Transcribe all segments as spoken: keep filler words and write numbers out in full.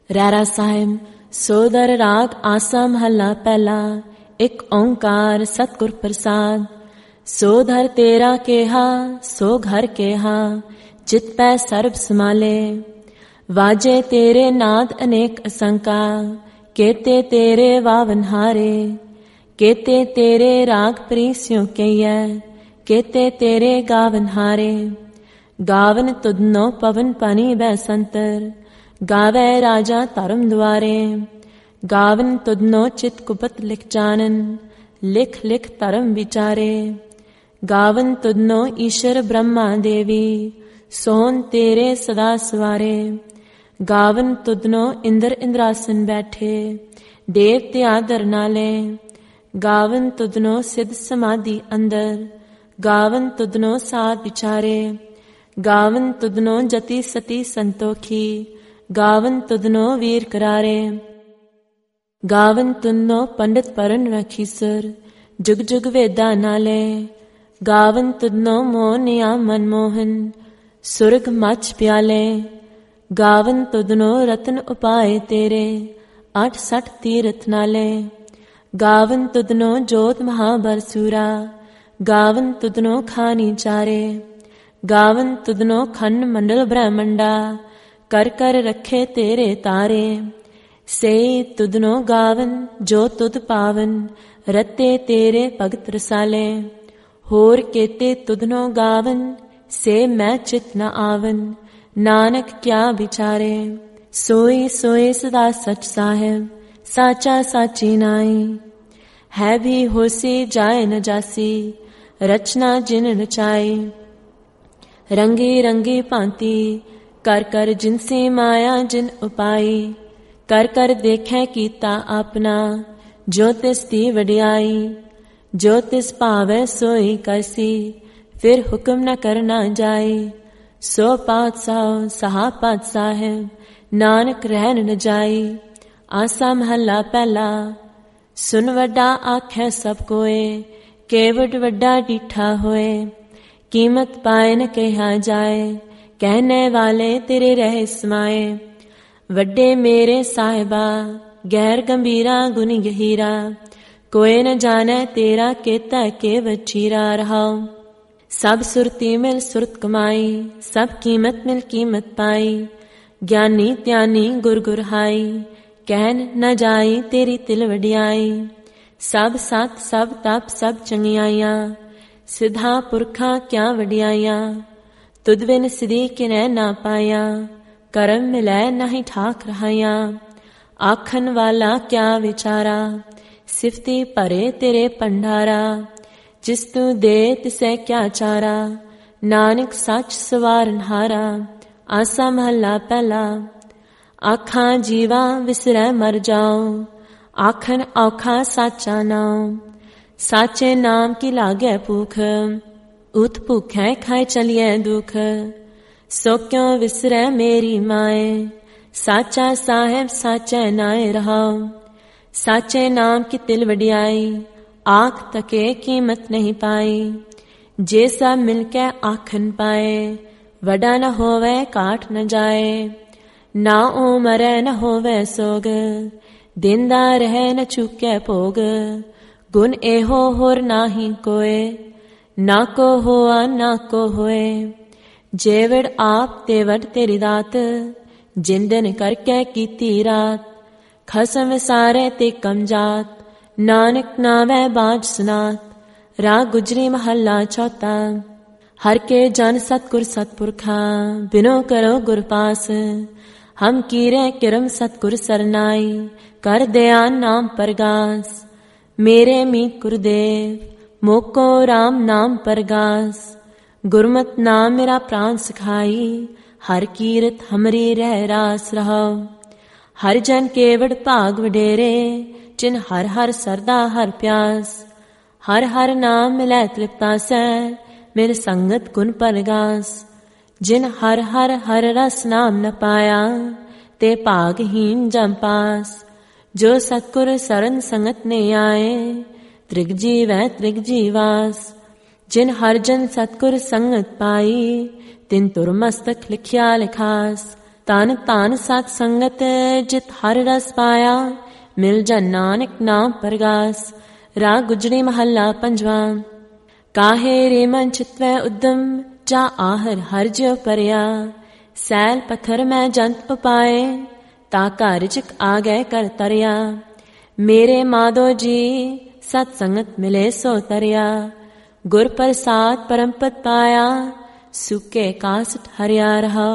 ਰਹਿਰਾ ਸਾਹਿਬ ਸੋਦਰ ਰਾਗ ਆਸਾ ਮਹੱਲਾ ਪਹਿਲਾ। ਇੱਕ ਓਂਕਾਰ ਸਤਿਗੁਰ ਪ੍ਰਸਾਦ। ਸੋ ਧਰ ਤੇਰਾ ਕੇਹਾ ਸੋ ਘਰ ਕੇਹਾ, ਚਿਤ ਪੈ ਸਰਬ ਸਮਾਲੇ। ਵਾਜੇ ਤੇਰੇ ਨਾਦ ਅਨੇਕ ਅਸੰਕਾ, ਕੇਤੇ ਤੇਰੇ ਵਾਵਨਹਾਰੇ। ਕੇਤੇ ਤੇਰੇ ਰਾਗ ਪ੍ਰੀਸਿਉ ਕਈਐ, ਕੇਤੇ ਤੇਰੇ ਗਾਵਨਹਾਰੇ। ਗਾਵਨ ਤੁਧਨੋ ਪਵਨ ਪਾਣੀ ਬੈ ਸੰਤਰ, ਗਾਵੈ ਰਾਜਾ ਧਰਮ ਦੁਆਰੇ। ਗਾਵਨ ਤੁਧਨੋ ਚਿਤ ਕੁਪਤ ਲਿਖ ਜਾਨਨ, ਲਿਖ ਲਿਖ ਧਰਮ ਵਿਚਾਰੇ। ਗਾਵਨ ਤੁਧਨੋ ਈਸ਼ਰ ਬ੍ਰਹਮਾ ਦੇਵੀ, ਸੋਹਨ ਤੇਰੇ ਸਦਾ ਸਵਾਰੇ। ਗਾਵਨ ਤੁਧਨੋ ਇੰਦਰ ਇੰਦਰਾਸਨ ਬੈਠੇ, ਦੇਵ ਤੇ ਆਦਰ ਨਾਲੇ। ਗਾਵਨ ਤੁਧਨੋ ਸਿੱਧ ਸਮਾਧੀ ਅੰਦਰ, ਗਾਵਨ ਤੁਧਨੋ ਸਾਧ ਵਿਚਾਰੇ। ਗਾਵਨ ਤੁਧਨੋ ਜਤੀ ਸਤੀ ਸੰਤੋਖੀ, ਗਾਵਨ ਤੁਧਨੋ ਵੀਰ ਕਰਾਰੇ। ਗਾਵਨ ਤੁਧਨੋ ਪੰਡਿਤ ਪਰਨ ਰਖੀਸਰ, ਜੁਗ ਜੁਗ ਵੇਦਾ ਨਾਲੇ। ਗਾਵਨ ਤੁਧਨੋ ਮੋਹਨਿਆ ਮਨਮੋਹਨ, ਸੁਰਗ ਮੱਛ ਪਿਆਲੇ। ਗਾਵਨ ਤੁਧਨੋ ਰਤਨ ਉਪਾਏ ਤੇਰੇ, ਅੱਠ ਸੱਠ ਤੀਰਥ ਨਾਲੇ। ਗਾਵਨ ਤੁਧਨੋ ਜੋਤ ਮਹਾਬਰ ਸੂਰਾ, ਗਾਵਨ ਤੁਧਨੋ ਖਾਨੀ ਚਾਰੇ। ਗਾਵਨ ਤੁਧਨੋ ਖੰਡ ਮੰਡਲ ਬ੍ਰਹਮੰਡਾ, ਕਰ ਕਰ ਰੱਖੇ ਤੇਰੇ ਤਾਰੇ। ਸੇ ਤੁਧਨੋ ਗਾਵਨ ਜੋ ਤੁਧ ਪਾਵਨ, ਰਤੇ ਤੇਰੇ ਭਗਤ ਰਸਾਲੇ। ਹੋਰ ਕੇਤੇ ਤੁਧਨੋ ਗਾਵਨ, ਸੇ ਮੈਂ ਚਿਤ ਨ ਆਵਨ। ਨਾਨਕ ਕਿਆ ਵਿਚਾਰੇ। ਸੋਈ ਸੋਈ ਸਦਾ ਸਚ ਸਾਹਿਬ, ਸਾਚਾ ਸਾਚੀ ਨਾਈ। ਹੈ ਵੀ ਹੋਸੀ ਜਾਏ ਨ ਜਾਸੀ, ਰਚਨਾ ਜਿਨ ਰਚਾਈ। ਰੰਗੀ ਰੰਗੀ ਭਾਂਤੀ ਕਰ ਕਰ ਜਿਨਸੀ ਮਾਇਆ ਜਿਨ ਉਪਾਈ। ਕਰ ਕਰ ਦੇਖੈ ਕੀਤਾ ਆਪਣਾ, ਜੋ ਤਿਸ ਦੀ ਵਡਿਆਈ। ਜੋ ਤਿਸ ਭਾਵੈ ਸੋਈ ਕਰਸੀ, ਫਿਰ ਹੁਕਮ ਨ ਕਰਨਾ ਜਾਈ। ਸੋ ਪਾਤਸ਼ਾਹ ਸਹਾ ਪਾਤਸ਼ਾਹ ਹੈ, ਨਾਨਕ ਰਹਿਣ ਨ ਜਾਈ। ਆਸਾ ਮਹੱਲਾ ਪਹਿਲਾ। ਸੁਨ ਵੱਡਾ ਆਖੈ ਸਭ ਕੋਏ, ਕੇਵਡ ਵੱਡਾ ਡੀਠਾ ਹੋਏ। ਕੀਮਤ ਪਾਏ ਨ ਕਿਹਾ ਜਾਏ, ਕਹਿਣੇ ਵਾਲੇ ਤੇਰੇ ਰਹਿ ਸਮਾਏ। ਵੱਡੇ ਮੇਰੇ ਸਾਹਿਬਾ, ਗੈਰ ਗੰਭੀਰਾ ਗੁਣੀ ਗਹੀਰਾ। ਕੋਏ ਨ ਜਾਣੈ ਤੇਰਾ ਕੇਤਾ ਕੇ ਵਚੀਰਾ ਰਹਾਉ। ਸਭ ਸੁਰਤੀ ਮਿਲ ਸੁਰਤ ਕਮਾਈ, ਸਭ ਕੀਮਤ ਮਿਲ ਕੀਮਤ ਪਾਈ। ਗਿਆਨੀ ਧਿਆਨੀ ਗੁਰ ਗੁਰ ਹਾਈ, ਕਹਿਣ ਨ ਜਾਈ ਤੇਰੀ ਤਿਲ ਵਡਿਆਈ। ਸਭ ਸਤ ਸਭ ਤਪ ਸਭ ਚੰਗਿਆਈਆਂ, ਸਿਧਾ ਪੁਰਖਾਂ ਕਿਆ ਵਡਿਆਈਆਂ। ਤੁਧ ਬਿਨ ਸਿਧੀ ਕਿਨੈ ਨਾ ਪਾਇਆ, ਕਰਮ ਮਿਲੈ ਨਾਹੀ ਠਾਕ ਰਹਾਈਆਂ। ਆਖਣ ਵਾਲਾ ਕਿਆ ਵਿਚਾਰਾ, ਸਿਫਤੀ ਭਰੇ ਤੇਰੇ ਭੰਡਾਰਾ। ਜਿਸ ਤੂੰ ਦੇ ਤਿਸੈ ਕਿਆ ਚਾਰਾ, ਨਾਨਕ ਸੱਚ ਸਵਾਰਨਹਾਰਾ। ਆਸਾ ਮਹੱਲਾ ਪਹਿਲਾ। ਆਖਾਂ ਜੀਵਾ ਵਿਸਰੈ ਮਰ ਜਾਉ, ਆਖਣ ਔਖਾ ਸਾਚਾ ਨਾਉ। ਸਾਚੇ ਨਾਮ ਕੀ ਲਾਗੈ ਭੂਖ, ਉਤ ਭੁਖੈ ਖਾਏ ਚਲੀਐ ਦੁਖ। ਸੋ ਕਿਉ ਵਿਸਰੈ ਮੇਰੀ ਮਾਏ, ਸਾਚਾ ਸਾਹਿਬ ਸਾਚੈ ਨਾਏ ਰਹਾਉ। ਸਾਚੇ ਨਾਮ ਕੀ ਤਿਲ ਵਡਿਆਈ, ਆਖ ਤਕੇ ਕੀਮਤ ਨਹੀਂ ਪਾਈ। ਜੇ ਸਭ ਮਿਲ ਕੇ ਆਖਣ ਪਾਏ, ਵਡਾ ਨ ਹੋਵੇ ਕਾਟ ਨ ਜਾਏ। ਨਾ ਓ ਮਰੈ ਨ ਹੋਵੇ ਸੋਗ, ਦਿੰਦਾ ਰਹਿ ਨ ਚੁੱਕੈ ਭੋਗ। ਗੁਣ ਇਹੋ ਹੋਰ ਨਾਹੀ ਕੋਏ, ਨਾ ਕੋ ਹੋਆ ਨਾ ਕੋ ਹੋਏ। ਜੇ ਵਡ ਆਪ ਤੇ ਵਡ ਤੇਰੀ ਦਾਤ, ਜਿੰਦਨ ਕਰਕੇ ਕੀਤੀ ਰਾਤ। ਖਸਮ ਸਾਰੇ ਤੇ ਕਮ ਜਾਤ, ਨਾਨਕ ਨਾਵੈ ਬਾਝ ਸੁਨਾਤ। ਰਾਗ ਗੁਜਰੀ ਮਹੱਲਾ ਚੌਥਾ। ਹਰ ਕੇ ਜਨ ਸਤਿਗੁਰ ਸਤਿਪੁਰਖਾ, ਬਿਨੋ ਕਰੋ ਗੁਰ ਪਾਸ। ਹਮ ਕੀਰੇ ਕਿਰਮ ਸਤਿਗੁਰ ਸਰਨਾਈ, ਕਰ ਦਿਆ ਨਾਮ ਪਰਗਾਸ। ਮੇਰੇ ਮੀਤ ਗੁਰਦੇਵ, ਮੋਕੋ ਰਾਮ ਨਾਮ ਪਰਗਾਸ। ਗੁਰਮਤਿ ਨਾਮ ਮੇਰਾ ਪ੍ਰਾਨ ਸਿਖਾਈ, ਹਰ ਕੀਰਤ ਹਮਰੀ ਰਹਿ ਰਾਸ ਰਹਾਉ। ਹਰ ਜਨ ਕੇਵੜ ਭਾਗ ਵਡੇਰੇ, ਜਿਨ ਹਰ ਹਰ ਸਰਦਾ ਹਰ ਪਿਆਸ। ਹਰ ਹਰ ਨਾਮ ਮਿਲੈ ਤ੍ਰਿਪਤਾਸੈ, ਮੇਰੇ ਸੰਗਤ ਗੁਣ ਪਰਗਾਸ। ਜਿਨ ਹਰ ਹਰ ਹਰ ਰਸ ਨਾਮ ਨ ਪਾਇਆ, ਤੇ ਭਾਗਹੀਨ ਜਮ ਪਾਸ। ਜੋ ਸਤਿਗੁਰ ਸਰਨ ਸੰਗਤ ਨੇ ਆਏ, ਤ੍ਰਿਗ ਜੀਵੈ ਤ੍ਰਿਗ ਜੀਵਾਸ। ਜਿਨ ਹਰ ਜਨ ਸਤਿਗੁਰ ਸੰਗਤ ਪਾਈ, ਤਿਨ ਤੁਰ ਮਸਤਕ ਲਿਖਿਆ ਲਿਖਾਸ। ਤਨ ਧਨ ਸਤ ਸੰਗਤ ਜਿਤ ਹਰ ਰਸ ਪਾਇਆ, ਮਿਲ ਜਨ ਨਾਨਕ ਨਾਮ ਪਰਗਾਸ। ਰਾਗ ਗੁਜਰੀ ਮਹੱਲਾ ਪੰਜਵਾਂ। ਕਾਹੇ ਰੇ ਮਨ ਚਿਤਵੈ ਉਦਮ, ਜਾ ਆਹਰ ਹਰ ਜਿਉ ਪਰਿਆ। ਸੈਲ ਪੱਥਰ ਮੈਂ ਜੰਤ ਉਪਾਏ, ਤਾ ਘਰ ਰਿਚਕ ਆ ਗਏ ਕਰ ਤਰਿਆ। ਮੇਰੇ ਮਾਧੋ ਜੀ ਸਤ ਸੰਗਤ ਮਿਲੇ ਸੋ ਤਰਿਆ। ਗੁਰ ਪ੍ਰਸਾਦ ਪਰਮ ਪਦ ਪਾਇਆ, ਸੁਕੇ ਕਾਸਟ ਹਰਿਆ ਰਹਾ।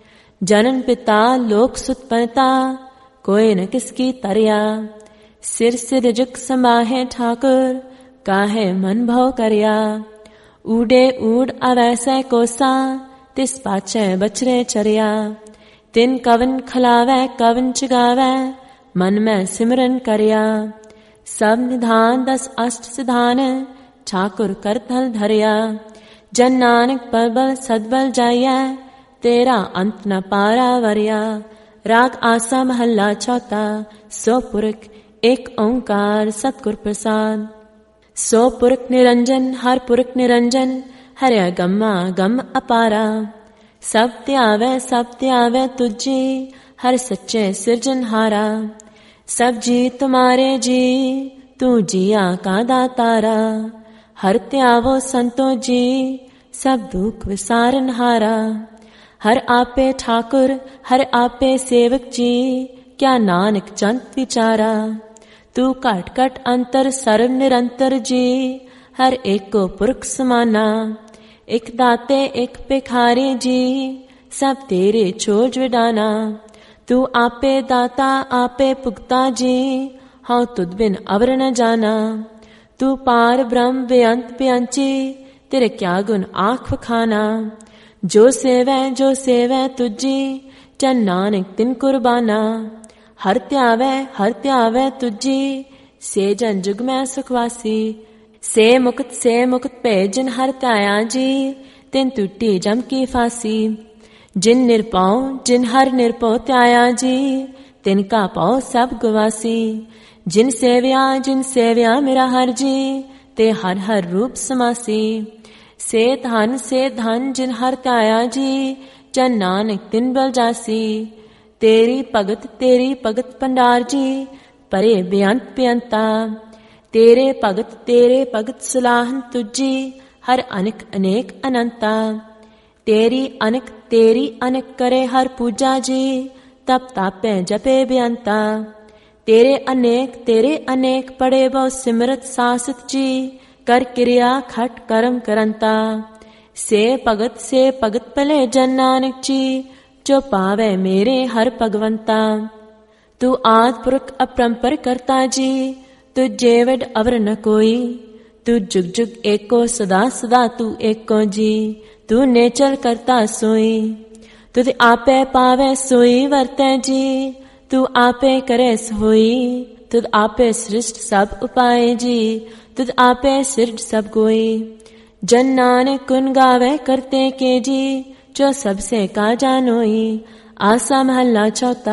ਜਨਨ ਪਿਤਾ ਲੋਕ ਸੁਤਪਨਤਾ, ਕੋਇ ਨ ਕਿਸ ਕੀ ਤਰਿਆ। ਸਿਰ ਸਿਰ ਜੁਗ ਸਮਾਹੇ ਠਾਕੁਰ, ਕਾਹੇ ਮਨ ਭਉ ਕਰਿਆ। ਊਡੇ ਊੜ ਅਵੈਸੈ ਕੋਸਾ, ਤਿਸ ਪਾਛੈ ਬਚਰੇ ਚਰਿਆ। ਤਿਨ ਕਵਨ ਖਲਾਵੈ ਕਵਨ ਚਗਾਵੈ, ਮਨ ਮੈਂ ਸਿਮਰਨ ਕਰਿਆ। ਸਭ ਨਿਧਾਨ ਦਸ ਅਸ਼ਟ ਸਿਧਾਨ, ਠਾਕੁਰ ਕਰਤਲ ਧਰਿਆ। ਜਨ ਨਾਨਕ ਪਰਬਲ ਸਦਬਲ ਜਾਈਐ, ਤੇਰਾ ਅੰਤ ਨ ਪਾਰਾ ਵਰਿਆ। ਰਾਗ ਆਸਾ ਮਹੱਲਾ ਚੌਥਾ। ਸੋ ਪੁਰਖ ਏਕ ਓੰਕਾਰ ਸਤਿਗੁਰ ਪ੍ਰਸਾਦ। ਸੋ ਪੁਰਖ ਨਿਰੰਜਨ ਹਰ ਪੁਰਖ ਨਿਰੰਜਨ, ਹਰਿਆ ਗਮਾ ਗਮ ਅਪਾਰਾ। ਸਭ ਧਿਆਵੈ ਸਭ ਧਿਆਵੈ ਤੁਝੀ, ਹਰ ਸੱਚੇ ਸਿਰਜਨਹਾਰਾ। ਸਭ ਜੀ ਤੁਮਾਰੇ ਜੀ, ਤੂੰ ਜੀਆ ਕਾ ਦਾਤਾਰਾ। ਹਰ ਧਿਆਵੋ ਸੰਤੋ ਜੀ, ਸਭ ਦੁਖ ਵਿਸਾਰਨਹਾਰਾ। ਹਰ ਆਪੇ ਠਾਕੁਰ ਹਰ ਆਪੇ ਸੇਵਕ ਜੀ, ਕਿਆ ਨਾਨਕ ਜੰਤ ਵਿਚਾਰਾ। ਤੂੰ ਘਟ ਘਟ ਅੰਤਰ ਸਰਬ ਨਿਰੰਤਰ ਜੀ, ਹਰ ਏਕੋ ਪੁਰਖ ਸਮਾਨਾ। ਇਕ ਦਾਤੇ ਇਕ ਭਿਖਾਰੀ ਜੀ, ਸਭ ਤੇਰੇ ਛੋਜ ਵਿਡਾਨਾ। ਤੂੰ ਆਪੇ ਦਾਤਾ ਆਪੇ ਭੁਗਤਾ ਜੀ, ਹਉ ਤੁਧ ਬਿਨ ਅਵਰ ਨ ਜਾਨਾ। ਤੂੰ ਪਾਰ ਬ੍ਰਹਮ ਬੇਅੰਤ ਬੇਅੰਚੀ, ਤੇਰੇ ਕਿਆ ਗੁਣ ਆਖ ਵਖਾਨਾ। ਜੋ ਸੇਵੈ ਜੋ ਸੇਵੈ ਤੁਝੀ, ਜਨ ਨਾਨਕ ਤਿਨ ਕੁਰਬਾਨਾ। ਹਰ ਧਿਆਵੈ ਹਰ ਧਿਆਵੈ ਤੁਝੀ, ਸੇ ਜਨ ਜੁਗ ਮੈਂ ਸੁਖਵਾਸੀ। ਸੇ ਮੁਕਤ ਸੇ ਮੁਕਤ ਭੈ ਜਿਨ ਹਰ ਧਿਆਇਆ ਜੀ, ਤਿਨ ਟੁੱਟੀ ਜਮ ਕੀ ਫਾਸੀ। ਜਿਨ ਨਿਰਪਉ ਜਿਨ ਹਰ ਨਿਰਭਉ ਧਿਆਇਆ ਜੀ, ਤਿਨ ਕਾ ਪਉ ਸਭ ਗਵਾਸੀ। ਜਿਨ ਸੇਵਿਆ ਜਿਨ ਸੇਵਿਆ ਮੇਰਾ ਹਰ ਜੀ, ਤੇ ਹਰ ਹਰ ਰੂਪ ਸਮਾਸੀ। ਸੇ ਧਨ ਸੇ ਧਨ ਜਿਨ ਹਰ ਧਿਆਇਆ ਜੀ, ਜਨ ਨਾਨਕ ਤਿਨ ਬਲ ਜਾਸੀ। ਤੇਰੀ ਭਗਤ ਤੇਰੀ ਭਗਤ ਭੰਡਾਰ ਜੀ, ਪਰੇ ਬੇਅੰਤ ਬੇਅੰਤਾ। ਤੇਰੇ ਭਗਤ ਤੇਰੇ ਭਗਤ ਸਲਾਹਨ ਤੁਝੀ, ਹਰ ਅਨਕ ਅਨੇਕ ਅਨੰਤਾ। ਤੇਰੀ ਅਨਕ ਤੇਰੀ ਅਨਕ ਕਰੇ ਹਰ ਪੂਜਾ ਜੀ, ਤਪ ਤਾਪੈ ਜਪੇ ਬੇਅੰਤਾ। ਤੇਰੇ ਅਨੇਕ ਤੇਰੇ ਅਨੇਕ ਪੜੇ ਬਹੁ ਸਿਮਰਤ ਸਾਸਤ ਜੀ, ਕਰ ਕਿਰਿਆ ਖਟ ਕਰਮ ਕਰੰਤਾ। ਸੇ ਭਗਤ ਸੇ ਭਗਤ ਭਲੇ ਜਨ ਨਾਨਕ ਜੀ, ਜੋ ਪਾਵੈ ਮੇਰੇ ਹਰ ਭਗਵੰਤਾ। ਤੂੰ ਆਦਿ ਪੁਰਖ ਅਪਰੰਪਰ ਕਰਤਾ ਜੀ, ਤੁਝੇ ਵਡ ਅਵਰ ਨ ਕੋਈ। ਤੂੰ ਜੁਗ ਜੁਗ ਏਕੋ ਸਦਾ ਸਦਾ ਤੂੰ ਏਕੋ ਜੀ, ਤੂੰ ਨੇਚਰ ਕਰਤਾ ਸੋਈ। ਤੁਧ ਆਪੇ ਪਾਵੈ ਸੋਈ ਵਰਤੈ ਜੀ, ਤੂੰ ਆਪੇ ਕਰੈ ਸੋਈ। ਤੁਧ ਆਪੇ ਸ੍ਰਿਸ਼ਟ ਸਭ ਉਪਾਏ ਜੀ, ਤੁਧ ਆਪੇ ਸਿਰਜ ਸਭ ਕੋਈ। ਜਨ ਨਾਨਕ ਗੁਣ ਗਾਵੇ ਕਰਤੇ ਕੇ ਜੀ, ਜੋ ਸਭ ਸੇ ਕਾ ਜਾਨੋਈ। ਆਸਾ ਮਹੱਲਾ ਚੌਥਾ।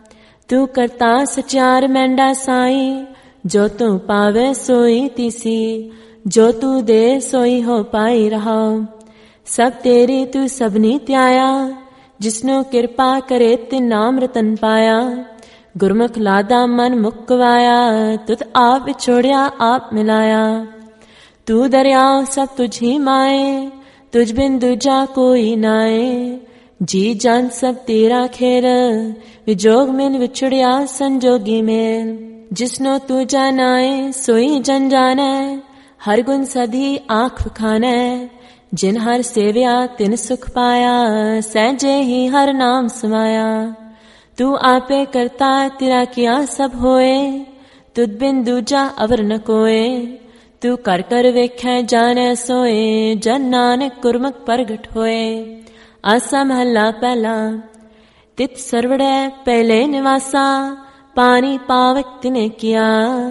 ਤੂੰ ਕਰਤਾ ਸਚਿਆਰ ਮੈਂਡਾ ਸਾਈ, ਜੋ ਤੂੰ ਪਾਵੇ ਸੋਈ ਤੀਸੀ। ਜੋ ਤੂੰ ਦੇ ਸੋਈ ਹੋ ਪਾਈ ਰਹਾਉ। ਸਭ ਤੇਰੀ ਤੂੰ ਸਭਨੀ ਧਿਆਇਆ, ਜਿਸਨੂੰ ਕਿਰਪਾ ਕਰੇ ਤਿਨ ਨਾਮ ਰਤਨ ਪਾਇਆ। ਗੁਰਮੁਖ ਲਾਦਾ ਮਨ ਮੁੱਕ ਗਵਾਇਆ, ਤੁਧ ਆਪ ਵਿਛੋੜਿਆ ਆਪ ਮਿਲਾਇਆ। ਤੂੰ ਦਰਿਆਉ ਸਭ ਤੁਝੀ ਮਾਏ, ਤੁਝ ਬਿਨ ਦੂਜਾ ਕੋਈ ਨਾਏ। ਜੀ ਜਨ ਸਭ ਤੇਰਾ ਖੇਲ, ਵਿਜੋਗ ਮਿਲ ਵਿਛੜਿਆ ਸੰਜੋਗੀ ਮੇਲ। ਜਿਸਨੋ ਤੂੰ ਜਾਨਾਏ ਸੋਈ ਜਨ ਜਾਣੈ, ਹਰ ਗੁਣ ਸਦੀ ਆਖ ਵਖਾਨੈ। ਜਿਨ ਹਰ ਸੇਵਿਆ ਤਿਨ ਸੁਖ ਪਾਇਆ, ਸਹਿਜੇ ਹੀ ਹਰ ਨਾਮ ਸਮਾਇਆ। ਤੂੰ ਆਪੇ ਕਰਤਾ ਤੇਰਾ ਕੀਆ ਸਭ ਹੋਏ, ਤੁਧ ਬਿਨ ਦੂਜਾ ਅਵਰ ਨ ਕੋਏ। ਤੂੰ ਕਰ ਕਰ ਵੇਖੈ ਜਾਣੈ ਸੋਏ, ਜਨ ਨਾਨਕ ਗੁਰਮੁਖ ਪ੍ਰਗਟ ਹੋਏ। ਆਸਾ ਮਹੱਲਾ ਪਹਿਲਾ। ਤਿਤ ਸਰਵੜੈ ਪਹਿਲੇ ਨਿਵਾਸਾ, ਪਾਣੀ ਪਾਵਕ ਤਿਨੇ ਕੀਆ।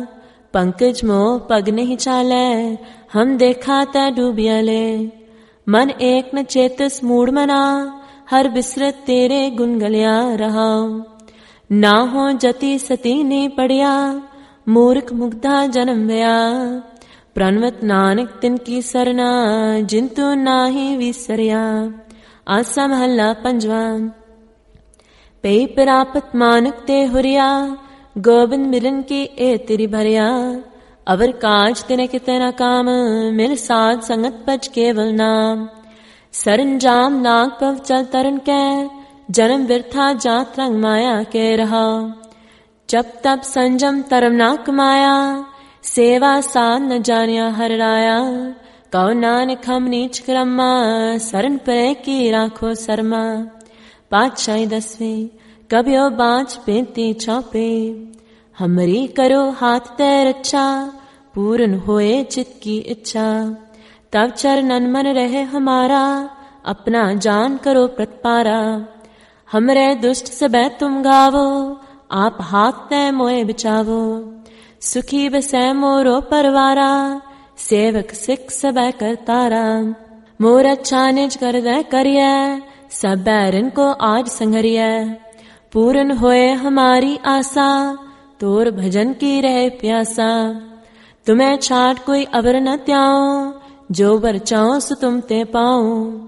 ਪੰਕਜ ਮੋਹ ਪਗ ਨਹੀਂ ਚਾਲੈ, ਹਮ ਦੇਖਾ ਤੈ ਡੂਬਿਆ ਲੈ। ਮਨ ਏਕ ਨ ਚੇਤਸ ਮੂੜ ਮਨਾ, ਹਰ ਬਿਸਰਤ ਤੇਰੇ ਗੁਣ ਗਲਿਆ ਰਹਾਉ। ਨਾ ਹੋ ਜਤੀ ਸਤੀ ਨੇ ਪੜਿਆ, ਮੂਰਖ ਮੁਗਧਾ ਜਨਮ ਵਿਆ। ਪ੍ਰਣਵਤ ਨਾਨਕ ਤਿਨ ਕੀ ਸਰਨਾ, ਜਿਨ ਤੂੰ ਨਾਹੀ ਵਿਸਰਿਆ। ਆਸਾ ਮਹੱਲਾ ਪੰਜਵਾਂ। पे प्रापत मानक ते हुरिया, गोबिंद मिलन की ए तेरी भरिया। अवर काज तिने किते न काम, मिल साध संगत पज केवल नाम। सरंजाम नाग पव चल तरन कै, जन्म व्यर्था जात रंग माया के रहा। जब तब संजम तरम ना कमाया, सेवा साध न जानिया हर राया। कौ नानक हम नीच क्रमा, सरन परे की राखो शर्मा। पातशाही दसवीं कबियो बाँच पेंती चौपे, हमरी करो हाथ तैर अच्छा, पूर्ण होए चित की इच्छा। तब चरणन मन रहे हमारा, अपना जान करो प्रतिपारा। हमरे दुष्ट सबे तुम गावो, आप हाथ तै मोए बचावो। सुखी बसै मोरो परवारा, सेवक सिख सबे करतारा। मोर अच्छा निज कर दे करिय, सब बैरन को आज संघरिय। पूर्ण होए हमारी आशा, तोर भजन की रहे प्यासा। तुम्हें छाट कोई अबर न त्याओ, जो बर चाहो सो तुम ते पाओ।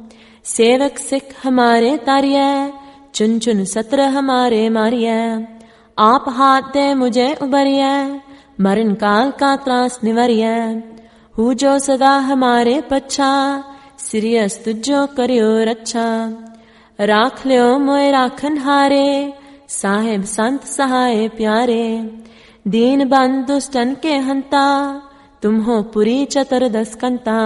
सेवक सिख हमारे तारिय, चुन चुन सत्र हमारे मारिय। आप हाथ दे मुझे उबरिय, मरण काल का त्रास निवरिय। हु जो सदा हमारे पच्छा, सिरियस तुझो करियो रक्षा। राख लियो मोए राखन हारे, साहेब संत सहाय प्यारे। दीन बंद दुष्टन के हंता, तुम हो पुरी चतुर्दश कंता।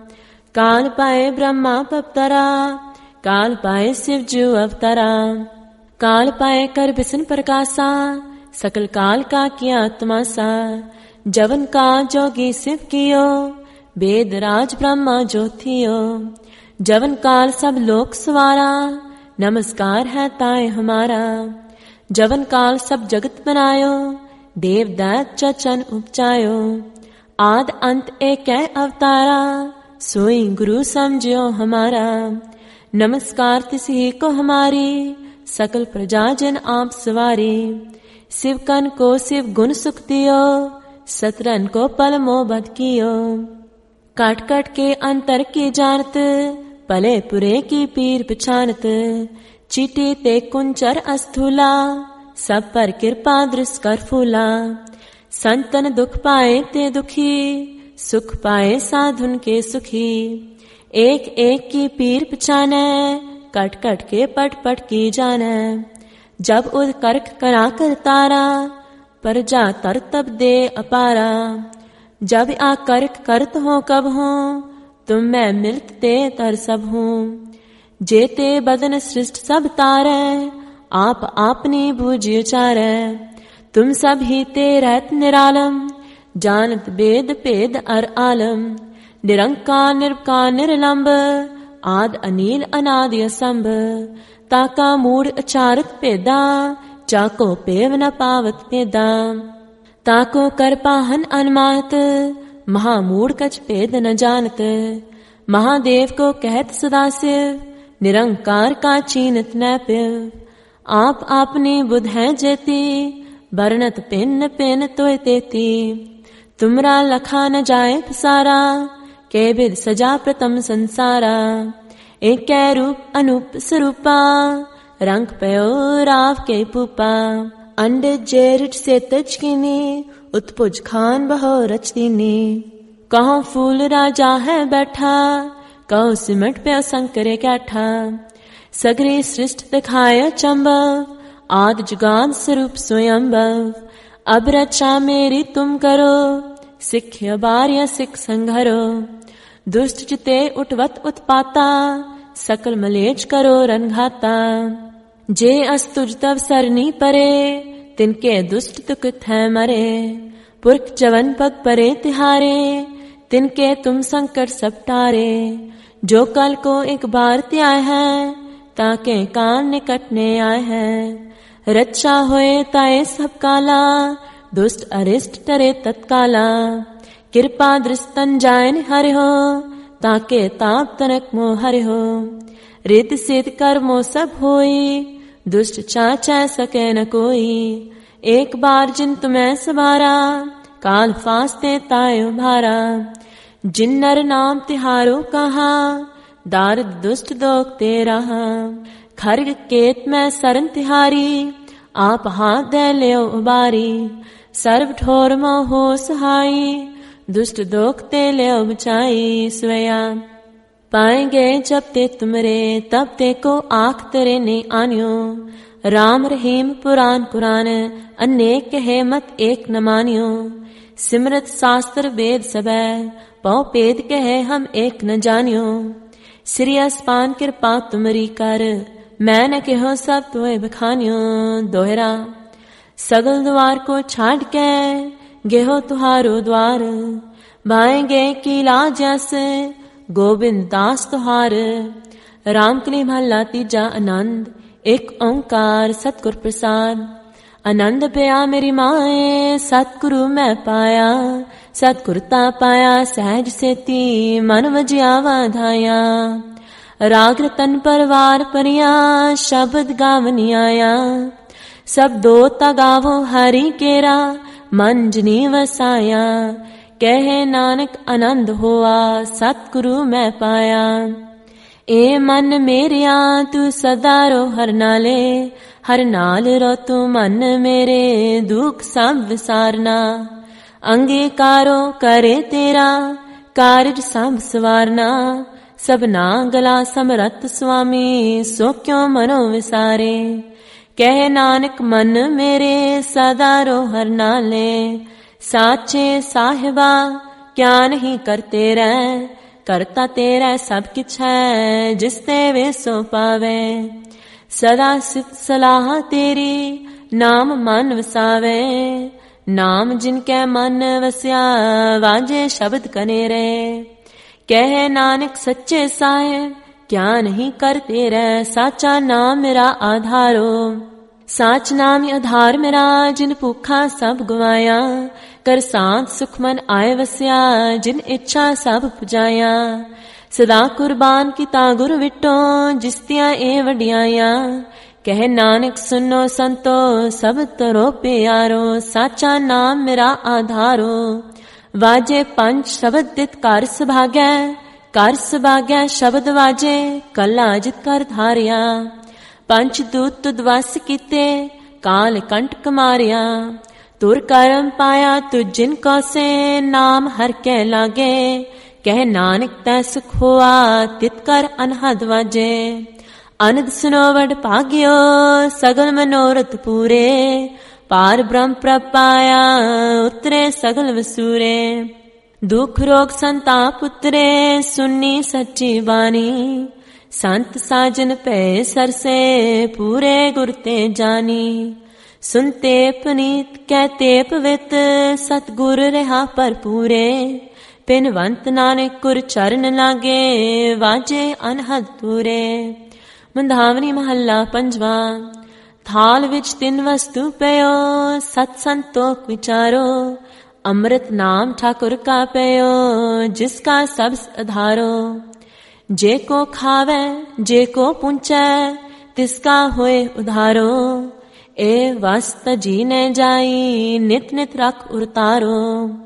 काल पाए ब्रह्मा पवतरा, काल पाए शिव जू अवतरा। काल पाए कर बिसन प्रकाशा, सकल काल का किया तमाशा। जवन का जोगी शिव कियो, वेद राज ब्रह्मा जो थियो। जवन काल सब लोक सवारा, नमस्कार है ताए हमारा। जवन काल सब जगत बनायो, देव दैत चचन उपजायो। आद अंत एक अवतारा, सोई गुरु समझियो हमारा। नमस्कार तिसी को हमारी, सकल प्रजा जन आप सवारी। शिव कन को शिव गुण सुख दियो, सतरन को पल मोह बद कियो। काट काट के अंतर की जानत, पले पुरे की पीर पछानत। चीटी ते कुंचर अस्थूला, सब पर कृपा दृश कर फूला। संतन दुख पाए ते दुखी, सुख पाए साधुन के सुखी। एक एक की पीर पछाने, कट कट के पट पट की जाने। जब उद करक करा कर तारा, पर जा तर तब दे अपारा। जब आ करक करत हो कब हो, तुम मैं मिलत ते तर सब हूँ। जेते बदन सृष्ट सब तारे, आप आपनी बूझ चारे। तुम सब ही ते रहत निरालम, जानत वेद भेद अर आलम। निरंकार निर्विकार निर्लंब, आद अनील अनादि असंभ। ताका मूढ़ अचारत पेदा, चाको पेव न पावत पेदा। ताको कर पाहन अनमानत, महामूढ़ कछ पेद न जानत। महादेव को कहत सदाशिव, निरंकार का चीनत न पिव। आप आपनी बुध है जेती, बरनत पिन पिन तोय तेती। तुमरा लखा न जाए पसारा, के बिद सजा प्रथम संसारा। एक रूप अनूप स्वरूपा, रंग पयो राव के पूपा। अंड जेरिट से तजकिनी, उत्पुज खान बहो रचतीनी। कहो फूल राजा है बैठा, कहो सिमट पे संकरे कैठा। सगरी सृष्ट दिखाय चंबव, आद जुगाद स्वरूप स्वयंभव। अब रक्षा मेरी तुम करो, सिख्य बार्य सिख संघरो। दुष्ट चिते उठवत उत्पाता, सकल मलेच करो रनघाता। जे अस्तुज तब सरनी परे, तिनके दुष्ट तुकित है मरे। पुरख जवन पग परे तिहारे, तिनके तुम संकट सब टारे। जो कल को एक बार त्याय है, ताके कान निकटने आए हैं। रक्षा होए ताए सब काला, दुष्ट अरिष्ट टरे तत्काला। कृपा दृष्टन जायन हरि हो, ताके ताप तनक मोह हरि हो। रित सिद्ध कर्मो सब होई, दुष्ट चाचा सके न कोई। एक बार जिन तुम्हें सवारा, काल फास्ते तायो भारा। जिन नर नाम तिहारो कहा, दारद दुष्ट दोख ते रहा। खरग केत मैं सरन तिहारी, आप हाथ दे लियो उबारी। सर्व ठोर मोह हो सहाई, दुष्ट दोख ते लियो बचाई। स्वया पाएंगे जब ते तुमरे, तब ते को आख तेरे ने आन्यो। राम रहीम पुराण कुरान, अनेक कहे मत एक न मानियो। सिमरत शास्त्र वेद सबै, पौ पेद कहे हम एक न जानियो। श्री अस्पान कृपा तुमरी कर, मैं न कहो सब तोय बखानियो। दोहरा सगल द्वार को छाड़ के, गेहो तुहारो द्वार। भाएंगे की लाज जैसे, गोविंद दास तुहार। रामकली महला तीजा आनंद, एक ओंकार सतगुर प्रसाद। आनंद पिया मेरी माए, सतगुरु मैं पाया। सतगुरता पाया सहज सेती, मन वजिया वाधाया। राग रतन परवार परिया, शब्द गावनी आया। सब दो तगावो हरि केरा, मन जनी वसाया। कहे नानक आनंद होआ, सतगुरु मैं पाया। ए मन मेरिया तू सदा रो हर नाले, हर नाल रो तू मन मेरे, दुख सब विसारना। अंगीकारो करे तेरा, कारज सब सवारना। सबना गला समरथ स्वामी, सो क्यों मनो विसारे। कह नानक मन मेरे, सदा रो हर नाले। साचे साहिबा क्या नहीं करते रह, करता तेरा सब किछ है, जिसते वे सो पावे। सदा सित सलाह तेरी, नाम मन वसावे। नाम जिनके मन वस्या, वाजे शब्द कनेरे। कह नानक सच्चे साहेब, क्या नहीं करते रह। साचा नाम मेरा आधारो, साच नाम आधार मेरा। जिन भूखा सब गवाया, कर सांत सुख मन आए वस्या। जिन इच्छा सब पुजाया, सदा कुर्बान किता गुर विटो। जिसतियां ए वडियाया, कह नानक सुनो संतो, सब तरो प्यारो। साचा नाम मेरा आधारो, वाजे पंच शब्द दित कर सुभागै। कर सुभागै शब्द वाजे, कला जित कर धारिया। पंच दूत तुद वस कीते, काल कंटक मारिया। तुर करम पाया तुझ जिन को से, नाम हर के लागे। कह नानक तै सुख हुआ, तित कर अनहद वाजे। अनद सुनो वड भाग्यो, सगल मनोरथ पूरे। पार ब्रह्म प्रभ पाया, उतरे सगल वसूरे। दुख रोग संताप उतरे, सुन्नी सच्ची बानी। संत साजन पे सरसे, पूरे गुर ते जानी। सुनते पनीत कहते पवित, सतगुर रहा पर पूरे। पिनवंत नानक गुर चरण लागे, वाजे अनहद पूरे। मंधावनी महला पंजवा। थाल विच तिन वस्तु पयो, सत संतोख विचारो। अमृत नाम ठाकुर का पयो, जिसका सब आधारो। जे को खावे जे को पूंचे, तिसका होए उधारो। ए वस्त जी ने जाई, नित नित रख उतारो।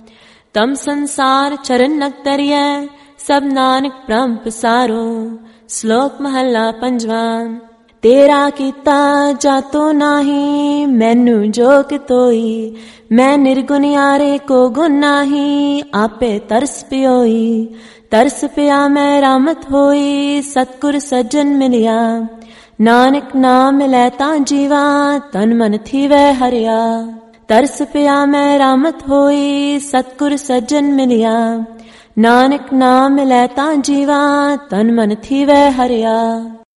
तम संसार चरण नक तरिया, सब नानक ब्रह्म पसारो। श्लोक महला पंजवा। तेरा कीता जातो नाही, मैनू जोग तोई। मैं निर्गुण यारे को गुण नाही, आपे तरस पियोई। तरस पिया मैं रामत होई, सतगुर सज्जन मिलिया। नानक नाम लैता जीवा, तन मन थी वह हरिया। तरस पिया मैं रामत होई, सतगुर सज्जन मिलिया। नानक नाम लैता जीवा, तन मन थी वह हरिया।